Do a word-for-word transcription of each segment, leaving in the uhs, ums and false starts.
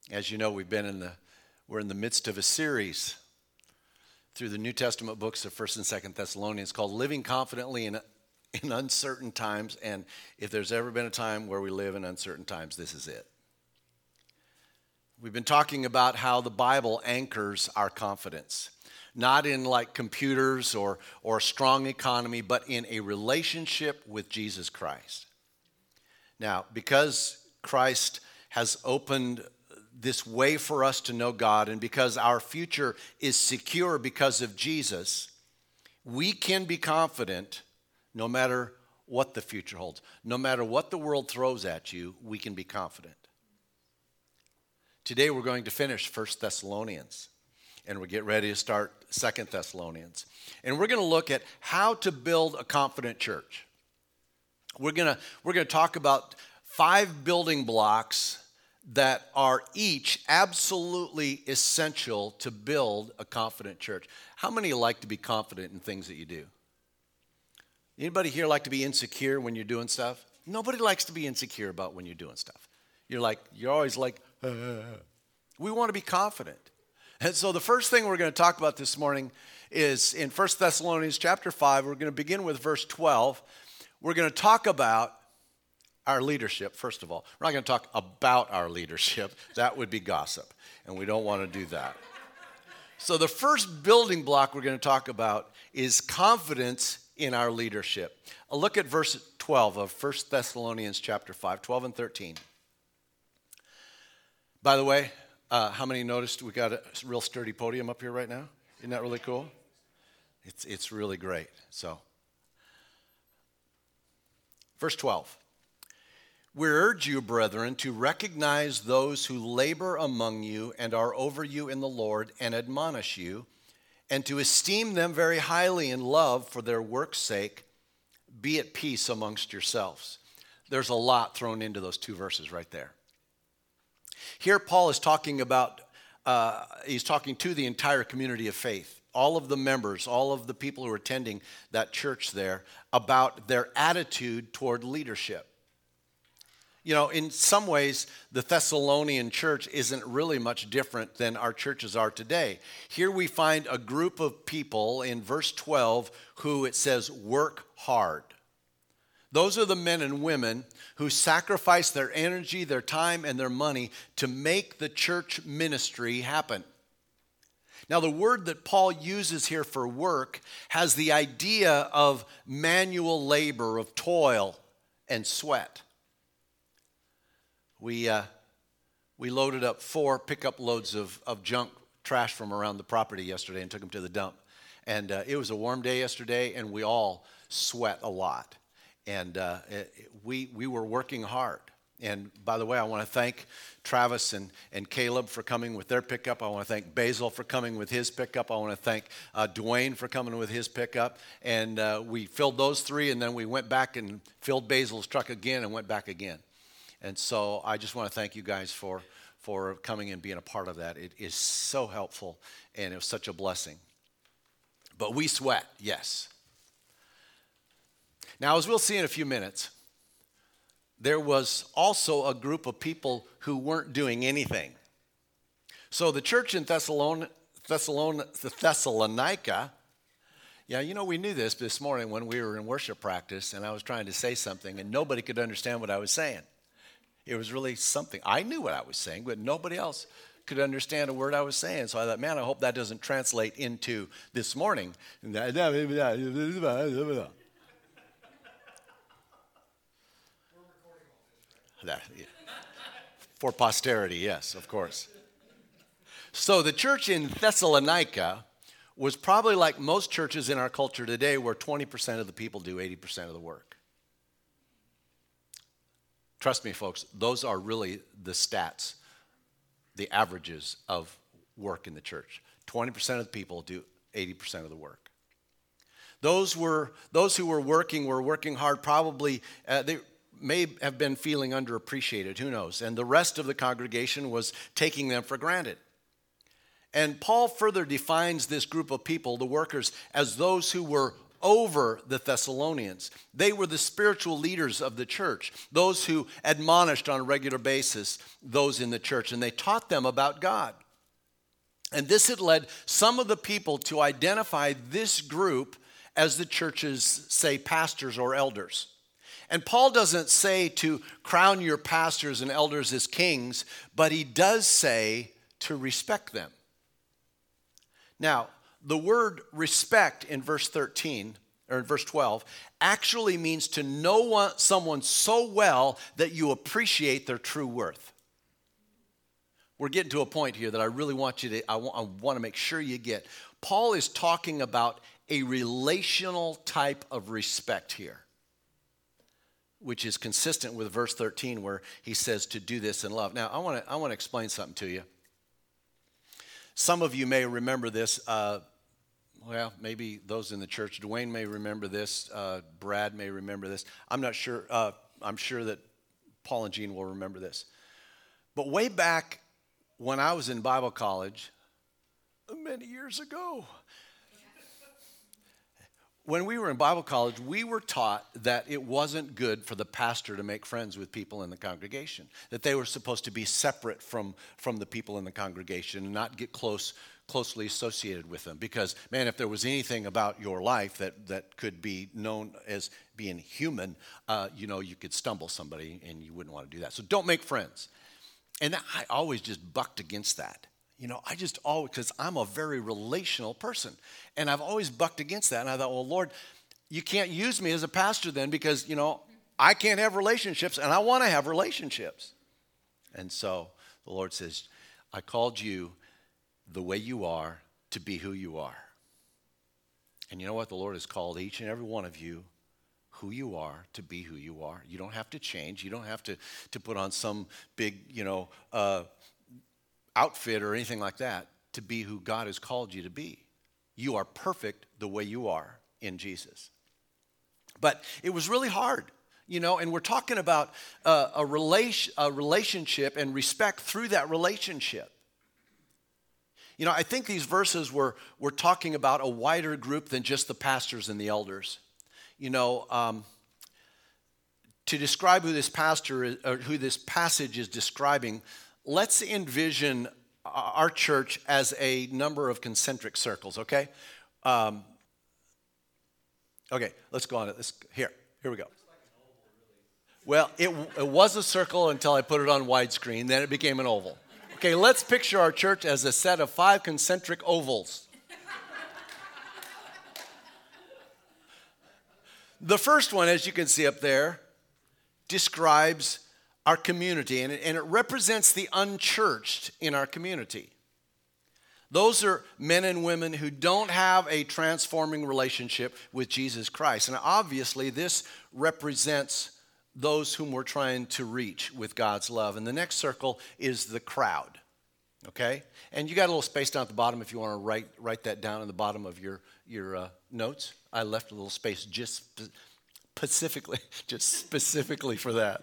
As you know, we've been in the we're in the midst of a series through the New Testament books of First and Second Thessalonians called Living Confidently in, in Uncertain Times. And if there's ever been a time where we live in uncertain times, this is it. We've been talking about how the Bible anchors our confidence, not in like computers or, or a strong economy, but in a relationship with Jesus Christ. Now, because Christ has opened this way for us to know God, and because our future is secure because of Jesus, we can be confident no matter what the future holds. No matter what the world throws at you, we can be confident. Today we're going to finish First Thessalonians, and we get ready to start Second Thessalonians. And we're going to look at how to build a confident church. We're going to, we're going to talk about five building blocks that are each absolutely essential to build a confident church. How many like to be confident in things that you do? Anybody here like to be insecure when you're doing stuff? Nobody likes to be insecure about when you're doing stuff. You're like, you're always like, uh, we want to be confident. And so the first thing we're going to talk about this morning is in First Thessalonians chapter five. We're going to begin with verse twelve. We're going to talk about our leadership, first of all. We're not going to talk about our leadership. That would be gossip, and we don't want to do that. So the first building block we're going to talk about is confidence in our leadership. A look at verse twelve of First Thessalonians chapter five, twelve and thirteen. By the way, uh, how many noticed we got a real sturdy podium up here right now? Isn't that really cool? It's, it's really great. So, verse twelve. We urge you, brethren, to recognize those who labor among you and are over you in the Lord and admonish you, and to esteem them very highly in love for their work's sake. Be at peace amongst yourselves. There's a lot thrown into those two verses right there. Here Paul is talking about, uh, he's talking to the entire community of faith, all of the members, all of the people who are attending that church there, about their attitude toward leadership. You know, in some ways, the Thessalonian church isn't really much different than our churches are today. Here we find a group of people in verse twelve who it says work hard. Those are the men and women who sacrifice their energy, their time, and their money to make the church ministry happen. Now, the word that Paul uses here for work has the idea of manual labor, of toil and sweat. We uh, we loaded up four pickup loads of, of junk trash from around the property yesterday and took them to the dump. And uh, it was a warm day yesterday, and we all sweat a lot. And uh, it, we we were working hard. And by the way, I want to thank Travis and, and Caleb for coming with their pickup. I want to thank Basil for coming with his pickup. I want to thank uh, Dwayne for coming with his pickup. And uh, we filled those three, and then we went back and filled Basil's truck again and went back again. And so I just want to thank you guys for, for coming and being a part of that. It is so helpful, and it was such a blessing. But we sweat, yes. Now, as we'll see in a few minutes, there was also a group of people who weren't doing anything. So the church in Thessalon- Thessalon- Thessalonica, yeah, you know, we knew this this morning when we were in worship practice, and I was trying to say something, and nobody could understand what I was saying. It was really something. I knew what I was saying, but nobody else could understand a word I was saying. So I thought, man, I hope that doesn't translate into this morning. For posterity, yes, of course. So the church in Thessalonica was probably like most churches in our culture today, where twenty percent of the people do eighty percent of the work. Trust me, folks, those are really the stats, the averages of work in the church. twenty percent of the people do eighty percent of the work. Those were those who were working were working hard. Probably uh, they may have been feeling underappreciated. Who knows? And the rest of the congregation was taking them for granted. And Paul further defines this group of people, the workers, as those who were over the Thessalonians. They were the spiritual leaders of the church, those who admonished on a regular basis those in the church, and they taught them about God. And this had led some of the people to identify this group as the church's, say, pastors or elders. And Paul doesn't say to crown your pastors and elders as kings, but he does say to respect them. Now, the word respect in verse thirteen, or in verse twelve, actually means to know one, someone so well that you appreciate their true worth. We're getting to a point here that I really want you to, I want, I want to make sure you get. Paul is talking about a relational type of respect here, which is consistent with verse thirteen where he says to do this in love. Now, I want to I want to explain something to you. Some of you may remember this. Uh, well, maybe those in the church. Dwayne may remember this. Uh, Brad may remember this. I'm not sure. Uh, I'm sure that Paul and Jean will remember this. But way back when I was in Bible college, many years ago, when we were in Bible college, we were taught that it wasn't good for the pastor to make friends with people in the congregation, that they were supposed to be separate from, from the people in the congregation and not get close, closely associated with them. Because, man, if there was anything about your life that, that could be known as being human, uh, you know, you could stumble somebody and you wouldn't want to do that. So don't make friends. And I always just bucked against that. You know, I just always, because I'm a very relational person. And I've always bucked against that. And I thought, well, Lord, you can't use me as a pastor then because, you know, I can't have relationships and I want to have relationships. And so the Lord says, I called you the way you are to be who you are. And you know what? The Lord has called each and every one of you who you are to be who you are. You don't have to change. You don't have to, to put on some big, you know, uh, outfit or anything like that to be who God has called you to be. You are perfect the way you are in Jesus. But it was really hard, you know, and we're talking about uh, a, relation, a relationship and respect through that relationship. You know, I think these verses were, were talking about a wider group than just the pastors and the elders. You know, um, to describe who this pastor is, or who this passage is describing, let's envision our church as a number of concentric circles, okay? Um, okay, let's go on to this. Here, here we go. Well, it, it was a circle until I put it on widescreen, then it became an oval. Okay, let's picture our church as a set of five concentric ovals. The first one, as you can see up there, describes our community, and it, and it represents the unchurched in our community. Those are men and women who don't have a transforming relationship with Jesus Christ. And obviously, this represents those whom we're trying to reach with God's love. And the next circle is the crowd, okay? And you got a little space down at the bottom if you want to write write that down in the bottom of your, your uh, notes. I left a little space just specifically, just specifically for that.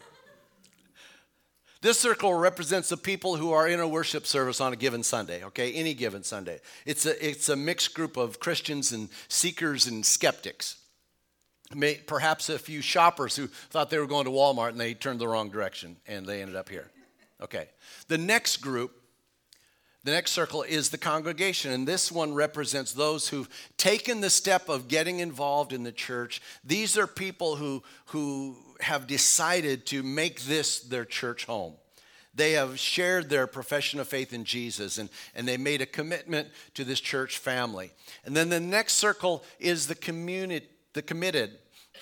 This circle represents the people who are in a worship service on a given Sunday, okay, any given Sunday. It's a, it's a mixed group of Christians and seekers and skeptics. May, perhaps a few shoppers who thought they were going to Walmart and they turned the wrong direction and they ended up here. Okay. The next group, the next circle is the congregation, and this one represents those who've taken the step of getting involved in the church. These are people who, who have decided to make this their church home. They have shared their profession of faith in Jesus, and, and they made a commitment to this church family. And then the next circle is the community, the committed.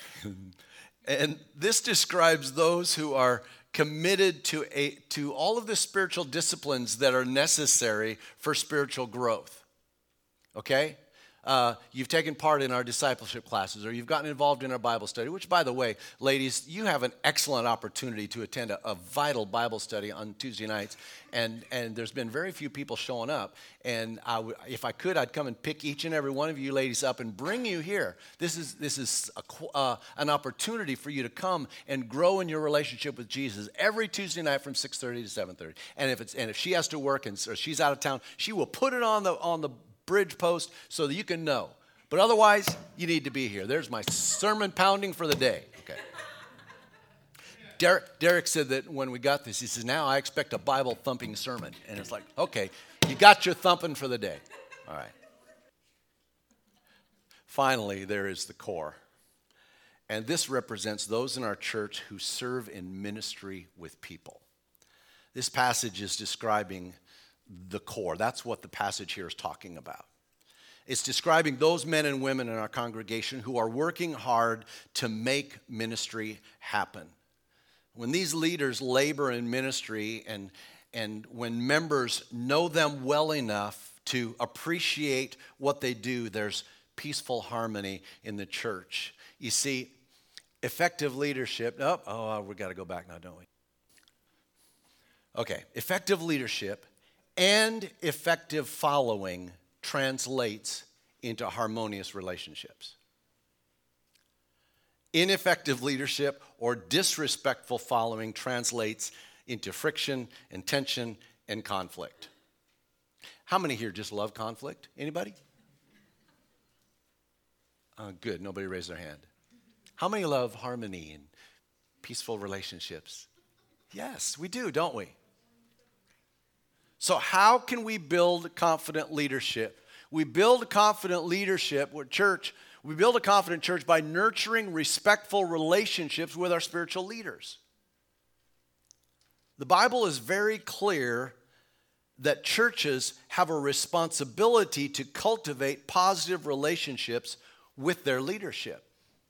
And this describes those who are committed to a, to all of the spiritual disciplines that are necessary for spiritual growth. Okay? Uh, you've taken part in our discipleship classes, or you've gotten involved in our Bible study, which, by the way, ladies, you have an excellent opportunity to attend a, a vital Bible study on Tuesday nights, and, and there's been very few people showing up, and I w- if I could, I'd come and pick each and every one of you ladies up and bring you here. This is, this is a, uh, an opportunity for you to come and grow in your relationship with Jesus every Tuesday night from six thirty to seven thirty, and if, it's, and if she has to work and or she's out of town, she will put it on the on the bridge post so that you can know. But otherwise, you need to be here. There's my sermon pounding for the day. Okay. Derek, Derek said that when we got this, he says, now I expect a Bible thumping sermon. And it's like, okay, you got your thumping for the day. All right. Finally, there is the core. And this represents those in our church who serve in ministry with people. This passage is describing the core. That's what the passage here is talking about. It's describing those men and women in our congregation who are working hard to make ministry happen. When these leaders labor in ministry and, and when members know them well enough to appreciate what they do, there's peaceful harmony in the church. You see, effective leadership, oh, oh we got to go back now, don't we? Okay, effective leadership and effective following translates into harmonious relationships. Ineffective leadership or disrespectful following translates into friction and tension and conflict. How many here just love conflict? Anybody? Uh, good, nobody raised their hand. How many love harmony and peaceful relationships? Yes, we do, don't we? So how can we build confident leadership? We build confident leadership with church. We build a confident church by nurturing respectful relationships with our spiritual leaders. The Bible is very clear that churches have a responsibility to cultivate positive relationships with their leadership.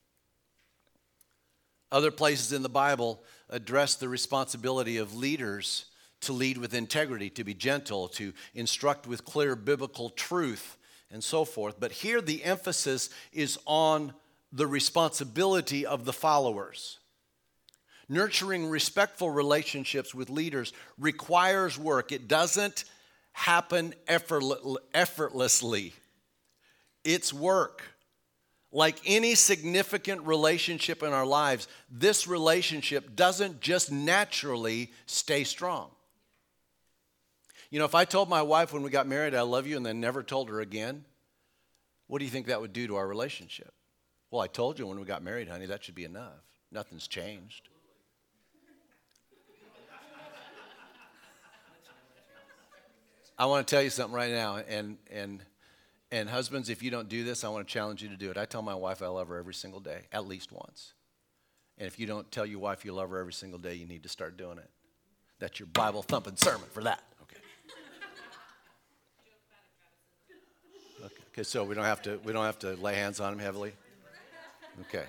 Other places in the Bible address the responsibility of leaders to lead with integrity, to be gentle, to instruct with clear biblical truth, and so forth. But here the emphasis is on the responsibility of the followers. Nurturing respectful relationships with leaders requires work. It doesn't happen effortlessly. It's work. Like any significant relationship in our lives, this relationship doesn't just naturally stay strong. You know, if I told my wife when we got married, I love you, and then never told her again, what do you think that would do to our relationship? Well, I told you when we got married, honey, that should be enough. Nothing's changed. I want to tell you something right now, and and and husbands, if you don't do this, I want to challenge you to do it. I tell my wife I love her every single day, at least once. And if you don't tell your wife you love her every single day, you need to start doing it. That's your Bible thumping sermon for that. Okay, okay, so we don't have to we don't have to lay hands on him heavily. Okay.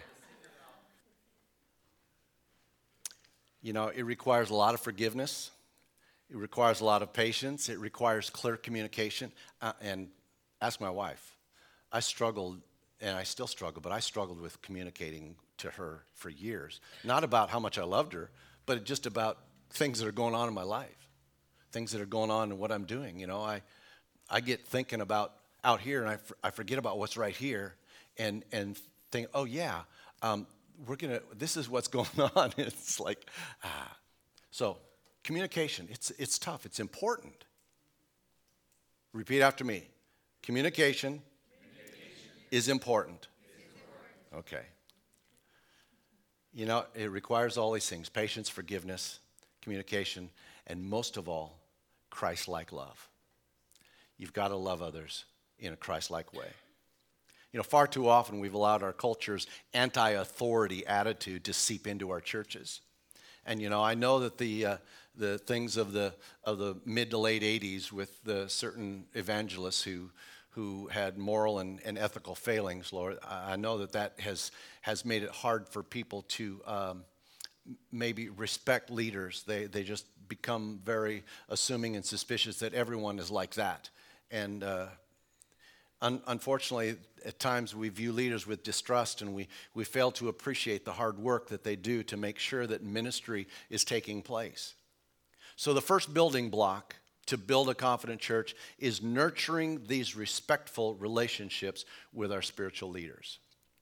You know, it requires a lot of forgiveness. It requires a lot of patience. It requires clear communication. Uh, and ask my wife. I struggled, and I still struggle, but I struggled with communicating to her for years. Not about how much I loved her, but just about things that are going on in my life, things that are going on in what I'm doing. You know, I I get thinking about out here, and I, I forget about what's right here, and and think, oh yeah, um, we're gonna. This is what's going on. It's like, ah. So communication. It's it's tough. It's important. Repeat after me. Communication, Communication. Is important. Is important. Okay. You know, it requires all these things: patience, forgiveness, communication, and most of all, Christ-like love. You've got to love others in a Christ-like way. You know, far too often we've allowed our culture's anti-authority attitude to seep into our churches. And, you know, I know that the uh, the things of the of the mid to late eighties with the certain evangelists who who had moral and, and ethical failings, Lord, I know that that has, has made it hard for people to um, maybe respect leaders. They they just become very assuming and suspicious that everyone is like that. And uh, un- unfortunately, at times we view leaders with distrust, and we, we fail to appreciate the hard work that they do to make sure that ministry is taking place. So the first building block to build a confident church is nurturing these respectful relationships with our spiritual leaders.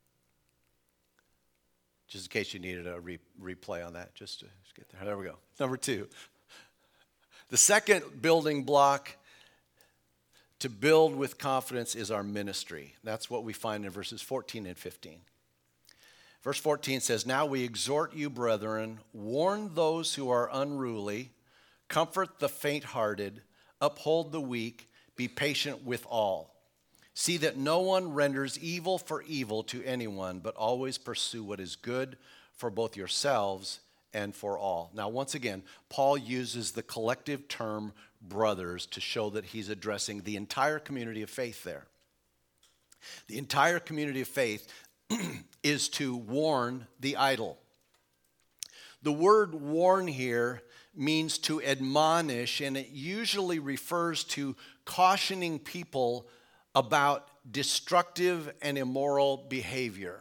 Just in case you needed a re- replay on that, just to just get there. There we go. Number two. The second building block to build with confidence is our ministry. That's what we find in verses fourteen and fifteen. Verse fourteen says, "Now we exhort you, brethren, warn those who are unruly, comfort the faint-hearted, uphold the weak, be patient with all. See that no one renders evil for evil to anyone, but always pursue what is good for both yourselves and for all." Now, once again, Paul uses the collective term brothers to show that he's addressing the entire community of faith there. The entire community of faith is to warn the idle. The word warn here means to admonish, and it usually refers to cautioning people about destructive and immoral behavior.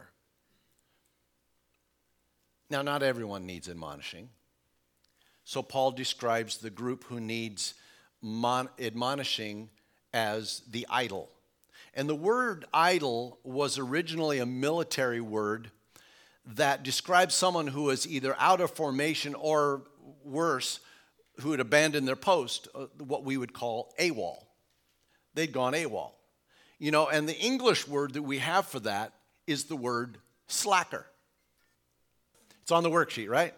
Now, not everyone needs admonishing. So Paul describes the group who needs mon- admonishing as the idle. And the word idle was originally a military word that describes someone who was either out of formation or worse, who had abandoned their post, uh, what we would call AWOL. They'd gone AWOL. You know, and the English word that we have for that is the word slacker. It's on the worksheet, right?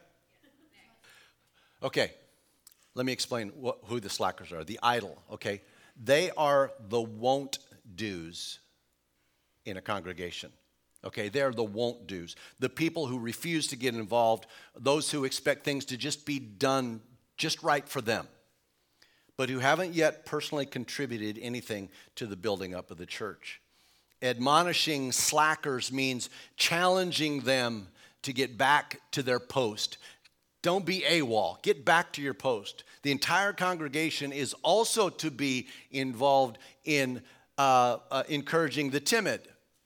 Okay, let me explain what, who the slackers are. The idle, okay? They are the won't do's in a congregation. Okay, they're the won't do's. The people who refuse to get involved, those who expect things to just be done just right for them, but who haven't yet personally contributed anything to the building up of the church. Admonishing slackers means challenging them to get back to their post. Don't be AWOL. Get back to your post. The entire congregation is also to be involved in uh, uh, encouraging the timid.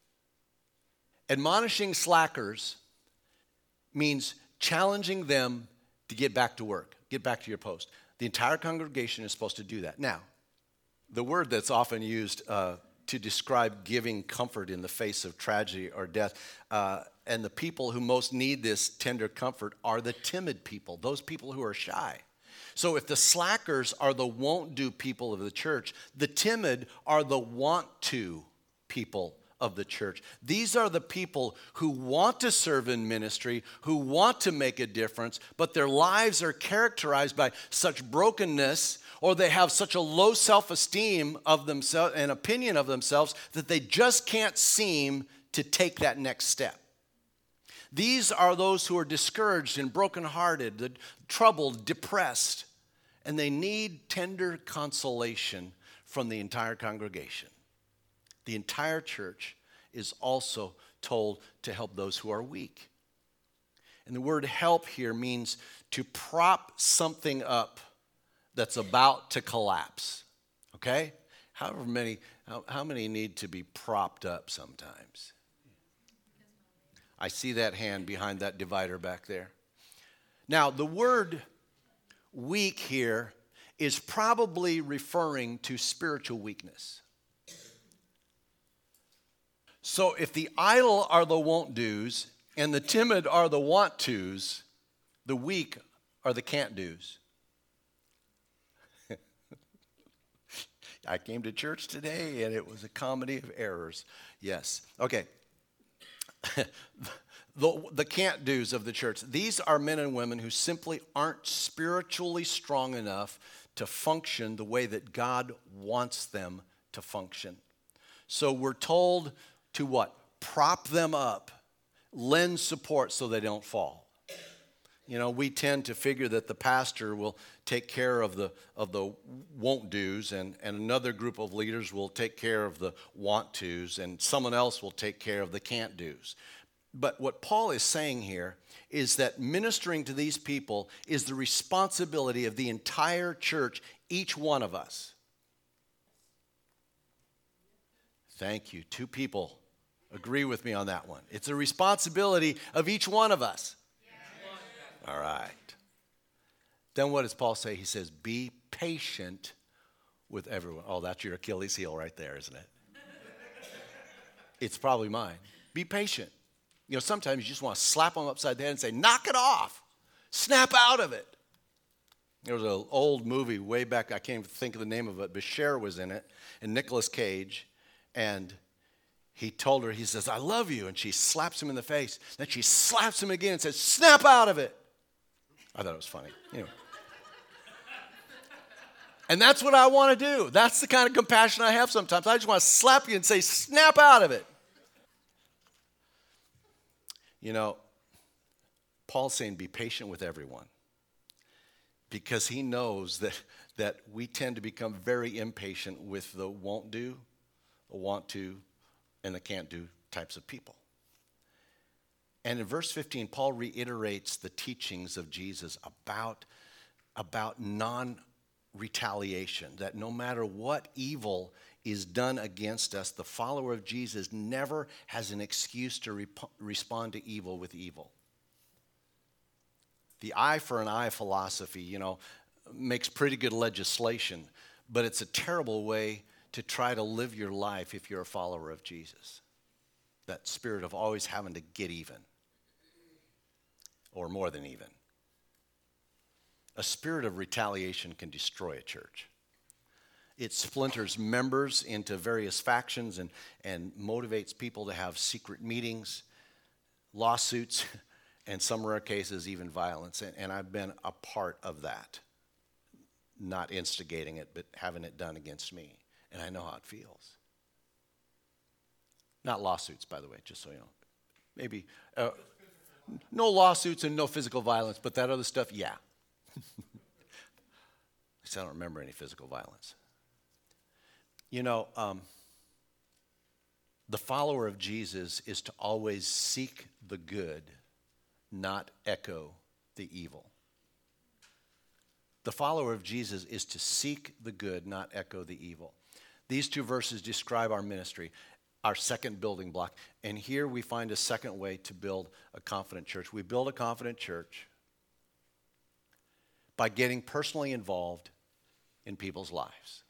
Admonishing slackers means challenging them to get back to work, get back to your post. The entire congregation is supposed to do that. Now, the word that's often used uh, to describe giving comfort in the face of tragedy or death, uh, and the people who most need this tender comfort are the timid people, those people who are shy. So if the slackers are the won't-do people of the church, the timid are the want-to people of the church. These are the people who want to serve in ministry, who want to make a difference, but their lives are characterized by such brokenness, or they have such a low self-esteem of themselves and opinion of themselves that they just can't seem to take that next step. These are those who are discouraged and brokenhearted, troubled, depressed, and they need tender consolation from the entire congregation. The entire church is also told to help those who are weak. And the word help here means to prop something up that's about to collapse. Okay? However many, how, how many need to be propped up sometimes? I see that hand behind that divider back there. Now, the word weak here is probably referring to spiritual weakness. So if the idle are the won't-dos and the timid are the want-tos, the weak are the can't-dos. I came to church today and it was a comedy of errors. Yes. Okay. the, the can't-dos of the church. These are men and women who simply aren't spiritually strong enough to function the way that God wants them to function. So we're told to what? Prop them up, lend support so they don't fall. You know, we tend to figure that the pastor will take care of the of the won't-dos, and, and another group of leaders will take care of the want-tos, and someone else will take care of the can't-dos. But what Paul is saying here is that ministering to these people is the responsibility of the entire church, each one of us. Thank you. Two people agree with me on that one. It's a responsibility of each one of us. Yes. All right. Then what does Paul say? He says, be patient with everyone. Oh, that's your Achilles heel right there, isn't it? It's probably mine. Be patient. You know, sometimes you just want to slap them upside the head and say, knock it off. Snap out of it. There was an old movie way back, I can't even think of the name of it, but Cher was in it, and Nicolas Cage, and he told her, he says, I love you, and she slaps him in the face. Then she slaps him again and says, snap out of it. I thought it was funny. Anyway. And that's what I want to do. That's the kind of compassion I have sometimes. I just want to slap you and say, snap out of it. You know, Paul's saying be patient with everyone because he knows that, that we tend to become very impatient with the won't do, the want to, and the can't do types of people. And in verse fifteen, Paul reiterates the teachings of Jesus about, about non-retaliation, that no matter what evil is done against us, the follower of Jesus never has an excuse to rep- respond to evil with evil. The eye for an eye philosophy, you know, makes pretty good legislation, but it's a terrible way to try to live your life if you're a follower of Jesus. That spirit of always having to get even, or more than even. A spirit of retaliation can destroy a church. It splinters members into various factions and, and motivates people to have secret meetings, lawsuits, and some rare cases, even violence. And, and I've been a part of that. Not instigating it, but having it done against me. And I know how it feels. Not lawsuits, by the way, just so you know. Maybe uh, no lawsuits and no physical violence, but that other stuff, yeah. At least I don't remember any physical violence. You know, um, the follower of Jesus is to always seek the good, not echo the evil. The follower of Jesus is to seek the good, not echo the evil. These two verses describe our ministry, our second building block. And here we find a second way to build a confident church. We build a confident church by getting personally involved in people's lives.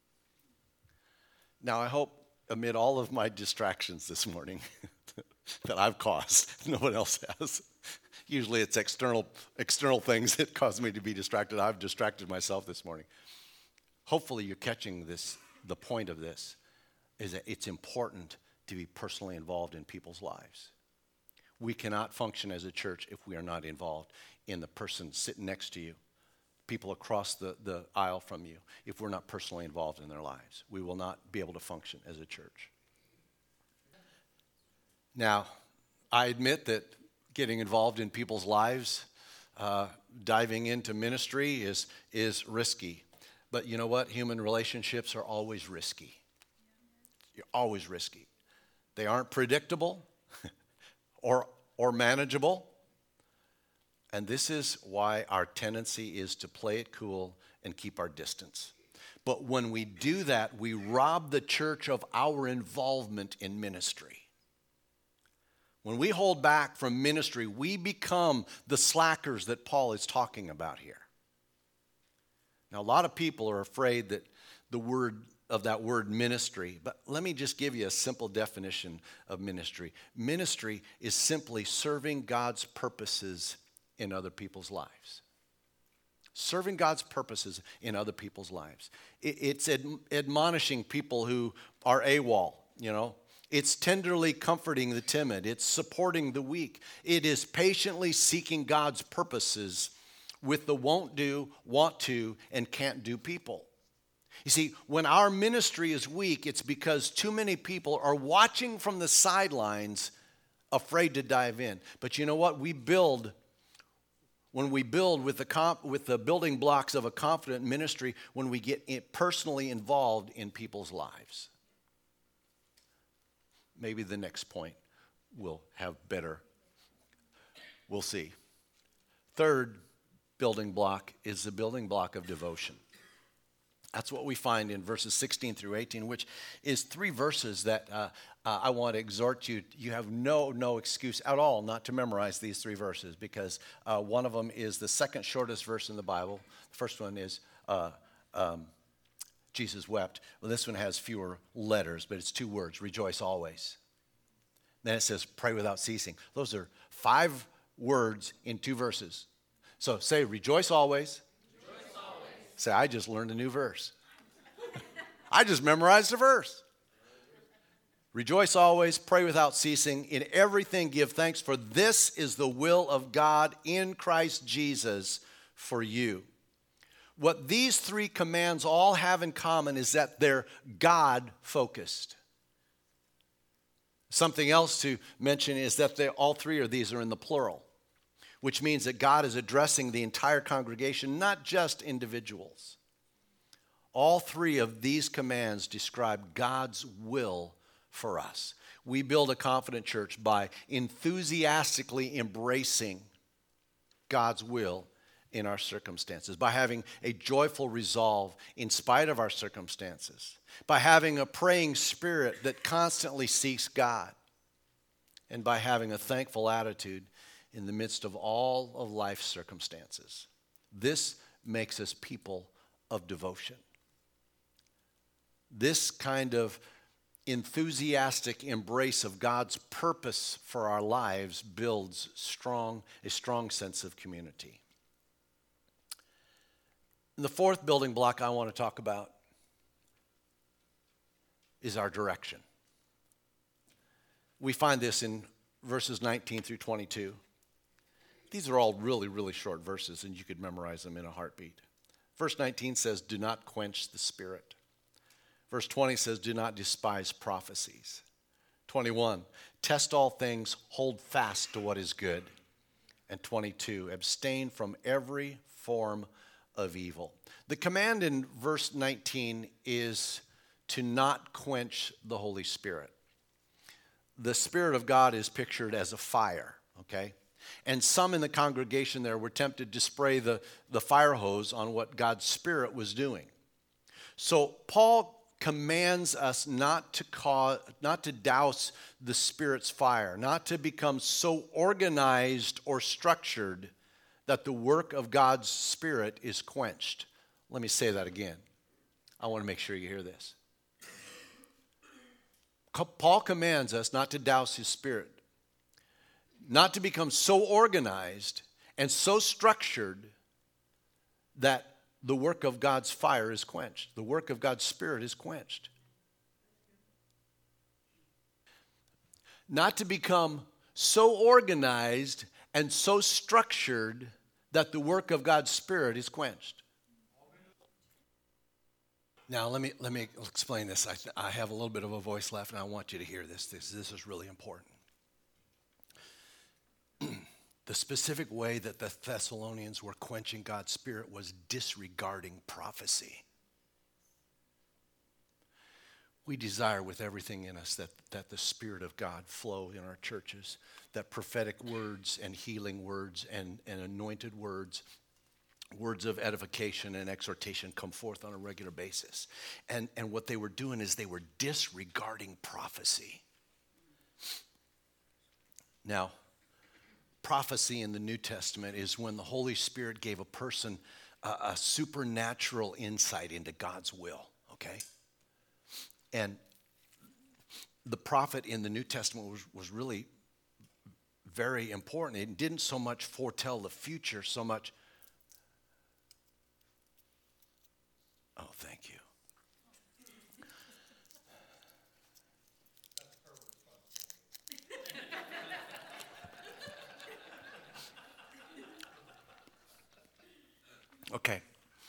Now, I hope amid all of my distractions this morning that I've caused, no one else has. Usually it's external external things that cause me to be distracted. I've distracted myself this morning. Hopefully you're catching this. The point of this is that it's important to be personally involved in people's lives. We cannot function as a church if we are not involved in the person sitting next to you, people across the, the aisle from you, if we're not personally involved in their lives. We will not be able to function as a church. Now, I admit that getting involved in people's lives, uh, diving into ministry is, is risky. But you know what? Human relationships are always risky. You're always risky. They aren't predictable or, or manageable. And this is why our tendency is to play it cool and keep our distance. But when we do that, we rob the church of our involvement in ministry. When we hold back from ministry, we become the slackers that Paul is talking about here. Now, a lot of people are afraid that the word of that word ministry, but let me just give you a simple definition of ministry. Ministry is simply serving God's purposes in other people's lives. Serving God's purposes in other people's lives. It's admonishing people who are AWOL, you know. It's tenderly comforting the timid. It's supporting the weak. It is patiently seeking God's purposes with the won't do, want to, and can't do people. You see, when our ministry is weak, it's because too many people are watching from the sidelines, afraid to dive in. But you know what? We build, when we build with the comp, with the building blocks of a confident ministry, when we get in, personally involved in people's lives. Maybe the next point will have better. We'll see. Third building block is the building block of devotion. That's what we find in verses sixteen through eighteen, which is three verses that uh, uh, I want to exhort you. You have no, no excuse at all not to memorize these three verses because uh, one of them is the second shortest verse in the Bible. The first one is uh, um, Jesus wept. Well, this one has fewer letters, but it's two words, rejoice always. Then it says pray without ceasing. Those are five words in two verses. So say rejoice always, rejoice Say, I just learned a new verse. I just memorized a verse. Rejoice always, pray without ceasing. In everything give thanks, for this is the will of God in Christ Jesus for you. What these three commands all have in common is that they're God-focused. Something else to mention is that they, all three of these are in the plural, which means that God is addressing the entire congregation, not just individuals. All three of these commands describe God's will for us. We build a confident church by enthusiastically embracing God's will in our circumstances, by having a joyful resolve in spite of our circumstances, by having a praying spirit that constantly seeks God, and by having a thankful attitude in the midst of all of life's circumstances. This makes us people of devotion. This kind of enthusiastic embrace of God's purpose for our lives builds strong, a strong sense of community. And the fourth building block I want to talk about is our direction. We find this in verses nineteen through twenty-two. These are all really, really short verses, and you could memorize them in a heartbeat. Verse nineteen says, do not quench the spirit. Verse twenty says, do not despise prophecies. twenty-one, test all things, hold fast to what is good. And twenty-two, abstain from every form of evil. The command in verse nineteen is to not quench the Holy Spirit. The Spirit of God is pictured as a fire, okay? And some in the congregation there were tempted to spray the, the fire hose on what God's Spirit was doing. So Paul commands us not to cause, not to douse the Spirit's fire, not to become so organized or structured that the work of God's Spirit is quenched. Let me say that again. I want to make sure you hear this. Paul commands us not to douse his Spirit, not to become so organized and so structured that the work of God's fire is quenched. The work of God's Spirit is quenched. Not to become so organized and so structured that the work of God's Spirit is quenched. Now, let me let me explain this. I, I have a little bit of a voice left, and I want you to hear this. This, this is really important. The specific way that the Thessalonians were quenching God's Spirit was disregarding prophecy. We desire with everything in us that, that the Spirit of God flow in our churches, that prophetic words and healing words and, and anointed words, words of edification and exhortation come forth on a regular basis. And, and what they were doing is they were disregarding prophecy. Now, prophecy in the New Testament is when the Holy Spirit gave a person a, a supernatural insight into God's will, okay? And the prophet in the New Testament was, was really very important. It didn't so much foretell the future, so much. Oh, thank you. Okay.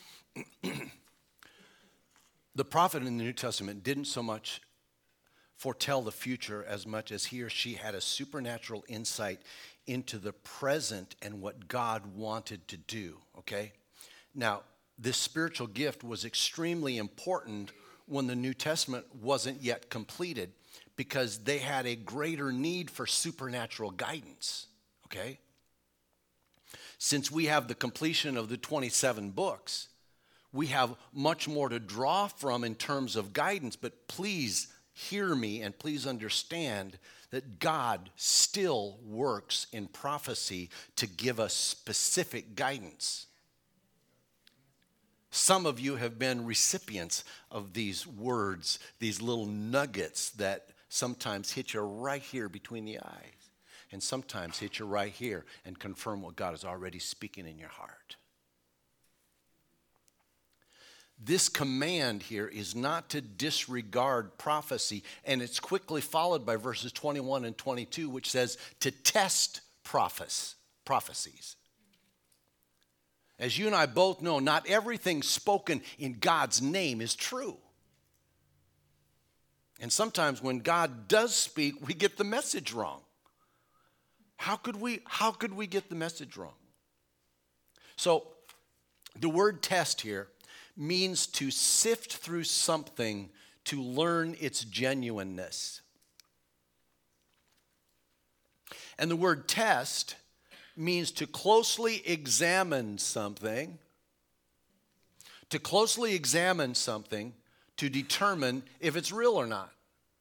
The prophet in the New Testament didn't so much foretell the future as much as he or she had a supernatural insight into the present and what God wanted to do, okay? Now, this spiritual gift was extremely important when the New Testament wasn't yet completed because they had a greater need for supernatural guidance, okay? Since we have the completion of the twenty-seven books, we have much more to draw from in terms of guidance, but please hear me and please understand that God still works in prophecy to give us specific guidance. Some of you have been recipients of these words, these little nuggets that sometimes hit you right here between the eyes, and sometimes hit you right here and confirm what God is already speaking in your heart. this command here is not to disregard prophecy, and it's quickly followed by verses twenty-one and twenty-two, which says to test prophes- prophecies. As you and I both know, not everything spoken in God's name is true. And sometimes when God does speak, we get the message wrong. How could we, how could we get the message wrong? So the word test here means to sift through something to learn its genuineness. And the word test means to closely examine something, to closely examine something to determine if it's real or not.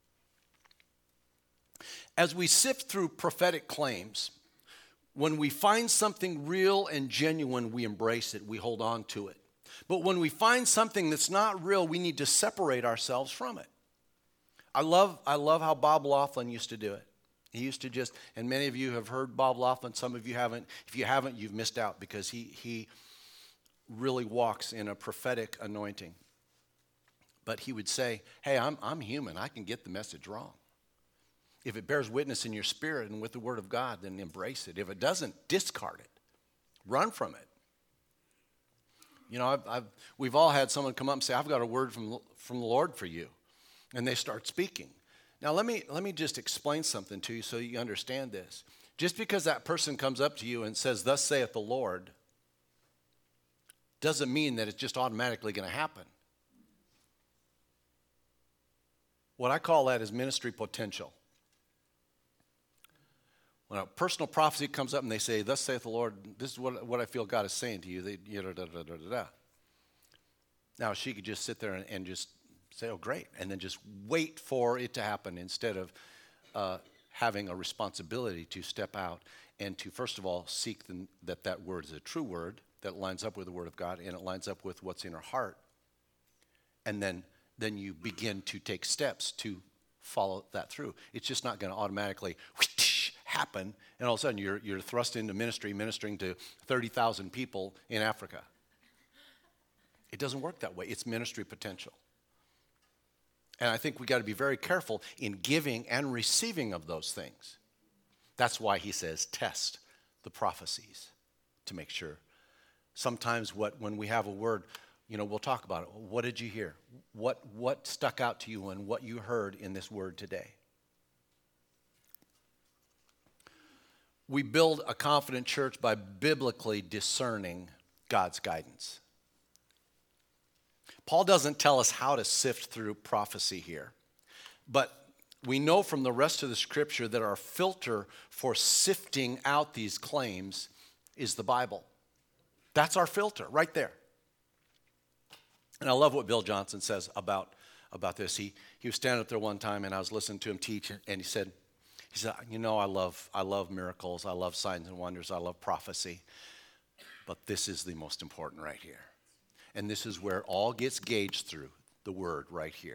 As we sift through prophetic claims, when we find something real and genuine, we embrace it, we hold on to it. But when we find something that's not real, we need to separate ourselves from it. I love, I love how Bob Laughlin used to do it. He used to just, and many of you have heard Bob Laughlin, some of you haven't. If you haven't, you've missed out because he, he really walks in a prophetic anointing. But he would say, hey, I'm, I'm human. I can get the message wrong. If it bears witness in your spirit and with the word of God, then embrace it. If it doesn't, discard it. Run from it. You know, I've, I've, we've all had someone come up and say, I've got a word from, from the Lord for you. And they start speaking. Now, let me, let me just explain something to you so you understand this. Just because that person comes up to you and says, thus saith the Lord, doesn't mean that it's just automatically going to happen. What I call that is ministry potential. When a personal prophecy comes up and they say, thus saith the Lord, this is what, what I feel God is saying to you. They, you know, da, da, da, da, da. Now, she could just sit there and, and just say, oh, great, and then just wait for it to happen instead of uh, having a responsibility to step out and to, first of all, seek the, that that word is a true word that lines up with the word of God and it lines up with what's in her heart. And then, then you begin to take steps to follow that through. It's just not going to automatically whoosh, happen, and all of a sudden you're, you're thrust into ministry, ministering to thirty thousand people in Africa. It doesn't work that way. It's ministry potential. And I think we got to be very careful in giving and receiving of those things. That's why he says test the prophecies to make sure. Sometimes what when we have a word, you know, we'll talk about it. What did you hear? What what stuck out to you and what you heard in this word today? We build a confident church by biblically discerning God's guidance. Paul doesn't tell us how to sift through prophecy here, but we know from the rest of the scripture that our filter for sifting out these claims is the Bible. That's our filter right there. And I love what Bill Johnson says about, about this. He, he was standing up there one time and I was listening to him teach, and he said, he said, you know, I love, I love miracles, I love signs and wonders, I love prophecy, but this is the most important right here. And this is where it all gets gauged through the word right here.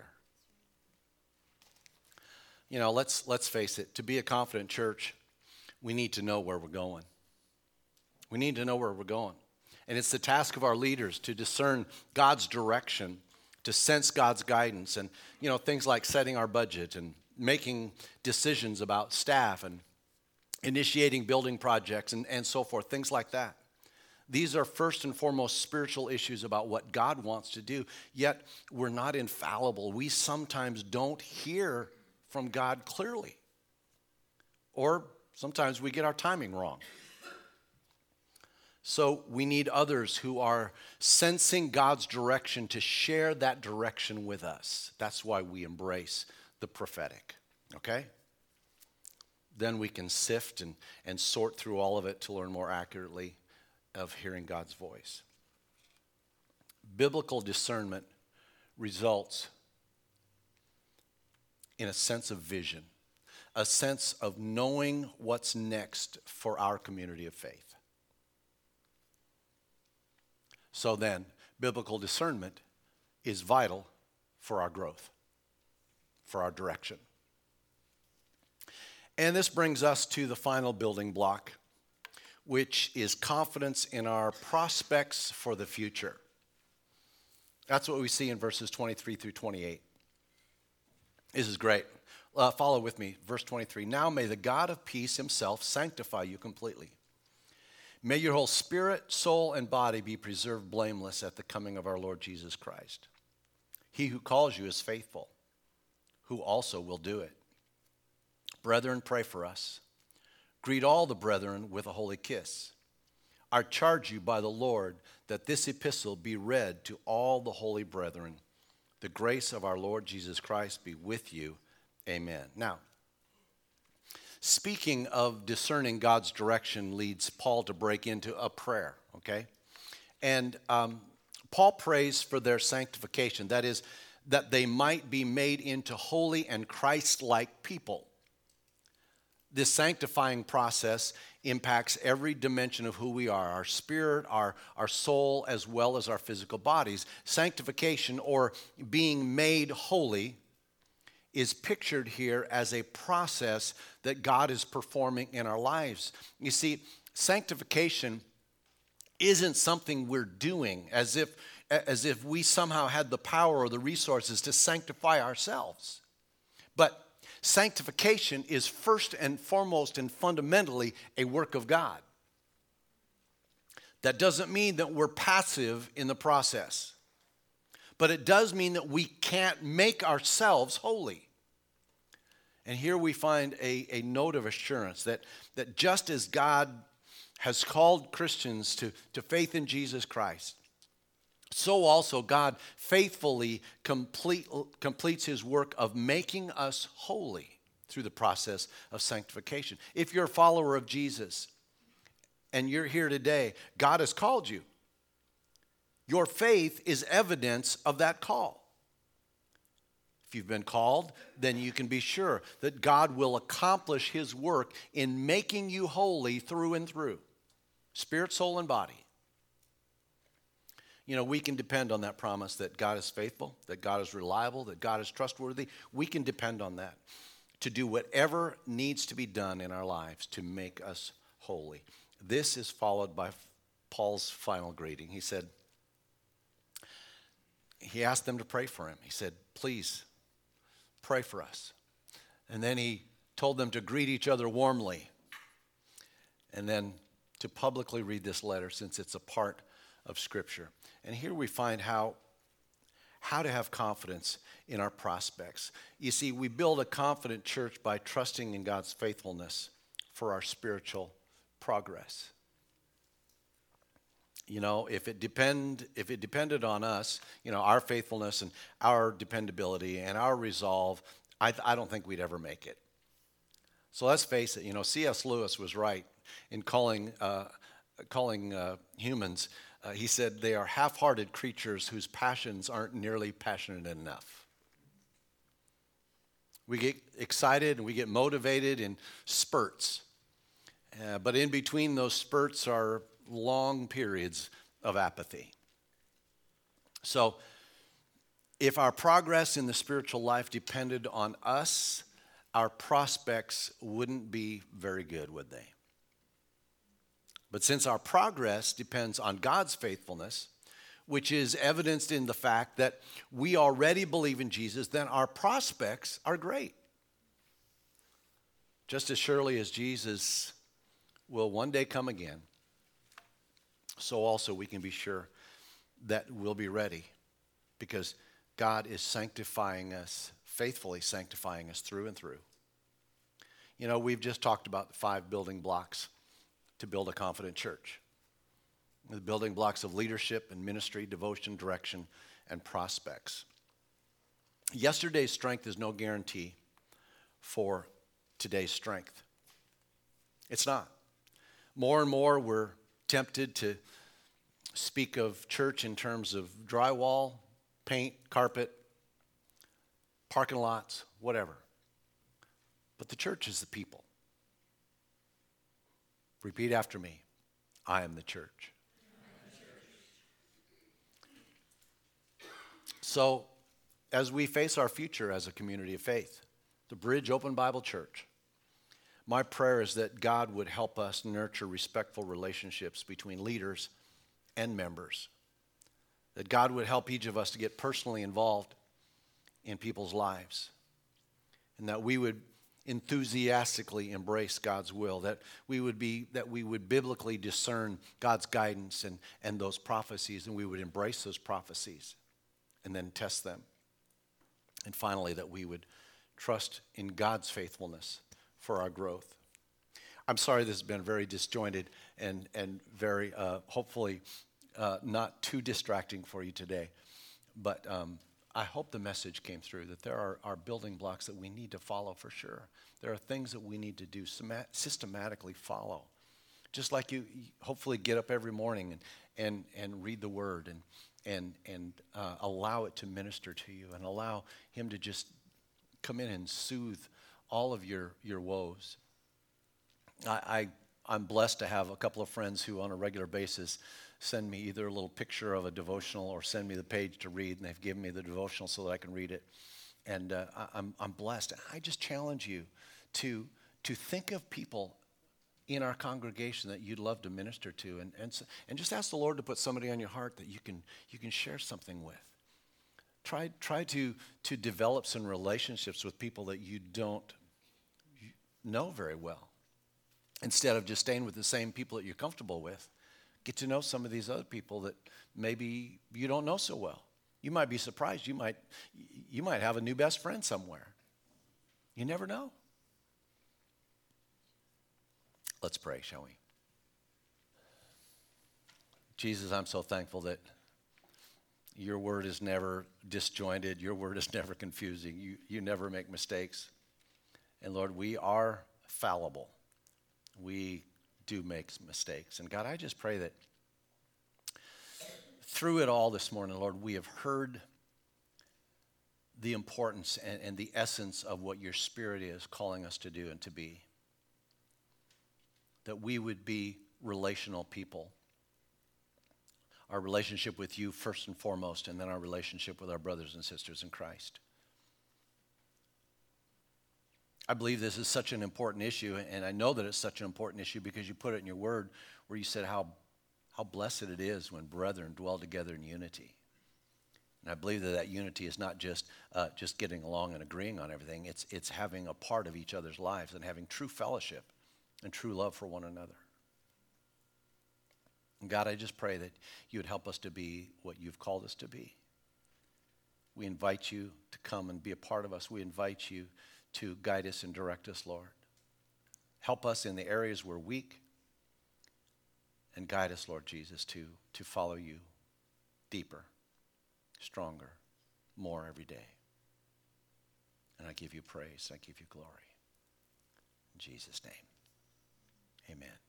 You know, let's let's face it, to be a confident church, we need to know where we're going. We need to know where we're going. And it's the task of our leaders to discern God's direction, to sense God's guidance, and, you know, things like setting our budget and making decisions about staff and initiating building projects and, and so forth, things like that. These are first and foremost spiritual issues about what God wants to do, yet we're not infallible. We sometimes don't hear from God clearly, or sometimes we get our timing wrong. So we need others who are sensing God's direction to share that direction with us. That's why we embrace the prophetic, okay? Then we can sift and, and sort through all of it to learn more accurately of hearing God's voice. Biblical discernment results in a sense of vision, a sense of knowing what's next for our community of faith. So then, biblical discernment is vital for our growth, for our direction. And this brings us to the final building block, which is confidence in our prospects for the future. That's what we see in verses twenty-three through twenty-eight. This is great. Uh, follow with me. Verse twenty-three. Now may the God of peace himself sanctify you completely. May your whole spirit, soul, and body be preserved blameless at the coming of our Lord Jesus Christ. He who calls you is faithful, who also will do it. Brethren, pray for us. Greet all the brethren with a holy kiss. I charge you by the Lord that this epistle be read to all the holy brethren. The grace of our Lord Jesus Christ be with you. Amen. Now, speaking of discerning God's direction leads Paul to break into a prayer, okay? And um, Paul prays for their sanctification, that is, that they might be made into holy and Christ-like people. This sanctifying process impacts every dimension of who we are, our spirit, our, our soul, as well as our physical bodies. Sanctification, or being made holy, is pictured here as a process that God is performing in our lives. You see, sanctification isn't something we're doing as if, as if we somehow had the power or the resources to sanctify ourselves. But sanctification is first and foremost and fundamentally a work of God. That doesn't mean that we're passive in the process, but it does mean that we can't make ourselves holy. And here we find a, a note of assurance that, that just as God has called Christians to, to faith in Jesus Christ, so also God faithfully complete, completes his work of making us holy through the process of sanctification. If you're a follower of Jesus and you're here today, God has called you. Your faith is evidence of that call. If you've been called, then you can be sure that God will accomplish his work in making you holy through and through, spirit, soul, and body. You know, we can depend on that promise that God is faithful, that God is reliable, that God is trustworthy. We can depend on that to do whatever needs to be done in our lives to make us holy. This is followed by Paul's final greeting. He said, he asked them to pray for him. He said, please pray for us. And then he told them to greet each other warmly. And then to publicly read this letter since it's a part of Scripture. And here we find how, how to have confidence in our prospects. You see, we build a confident church by trusting in God's faithfulness for our spiritual progress. You know, if it depend if it depended on us, you know, our faithfulness and our dependability and our resolve, I, I don't think we'd ever make it. So let's face it, you know, C S Lewis was right in calling uh, calling uh, humans. Uh, he said they are half-hearted creatures whose passions aren't nearly passionate enough. We get excited and we get motivated in spurts, uh, but in between those spurts are long periods of apathy. So if our progress in the spiritual life depended on us, our prospects wouldn't be very good, would they? But since our progress depends on God's faithfulness, which is evidenced in the fact that we already believe in Jesus, then our prospects are great. Just as surely as Jesus will one day come again, so also we can be sure that we'll be ready because God is sanctifying us, faithfully sanctifying us through and through. You know, we've just talked about the five building blocks to build a confident church. The building blocks of leadership and ministry, devotion, direction, and prospects. Yesterday's strength is no guarantee for today's strength. It's not. More and more we're tempted to speak of church in terms of drywall, paint, carpet, parking lots, whatever. But the church is the people. Repeat after me. I am the church. So, as we face our future as a community of faith, the Bridge Open Bible Church, my prayer is that God would help us nurture respectful relationships between leaders and members, that God would help each of us to get personally involved in people's lives, and that we would enthusiastically embrace God's will, that we would be that we would biblically discern God's guidance and, and those prophecies, and we would embrace those prophecies and then test them. And finally, that we would trust in God's faithfulness for our growth. I'm sorry this has been very disjointed and, and very, uh, hopefully, uh, not too distracting for you today. But um, I hope the message came through, that there are, are building blocks that we need to follow for sure. There are things that we need to do systematically follow. Just like you hopefully get up every morning and, and, and read the Word and, and, and uh, allow it to minister to you and allow Him to just come in and soothe all of your, your woes. I, I, I'm blessed to have a couple of friends who on a regular basis send me either a little picture of a devotional or send me the page to read, and they've given me the devotional so that I can read it. And uh, I, I'm, I'm blessed. I just challenge you to, to think of people in our congregation that you'd love to minister to, and, and, and just ask the Lord to put somebody on your heart that you can, you can share something with. Try, try to, to develop some relationships with people that you don't know very well. Instead of just staying with the same people that you're comfortable with, get to know some of these other people that maybe you don't know so well. You might be surprised. You might, you might have a new best friend somewhere. You never know. Let's pray, shall we? Jesus, I'm so thankful that your word is never disjointed. Your word is never confusing. You, you never make mistakes. And Lord, we are fallible. We do make mistakes. And God, I just pray that through it all this morning, Lord, we have heard the importance and, and the essence of what your Spirit is calling us to do and to be. That we would be relational people. Our relationship with you first and foremost, and then our relationship with our brothers and sisters in Christ. I believe this is such an important issue, and I know that it's such an important issue because you put it in your word where you said how, how blessed it is when brethren dwell together in unity. And I believe that that unity is not just uh, just getting along and agreeing on everything. It's, it's having a part of each other's lives and having true fellowship and true love for one another. And God, I just pray that you would help us to be what you've called us to be. We invite you to come and be a part of us. We invite you to guide us and direct us, Lord. Help us in the areas we're weak, and guide us, Lord Jesus, to, to follow you deeper, stronger, more every day. And I give you praise. I give you glory. In Jesus' name, amen.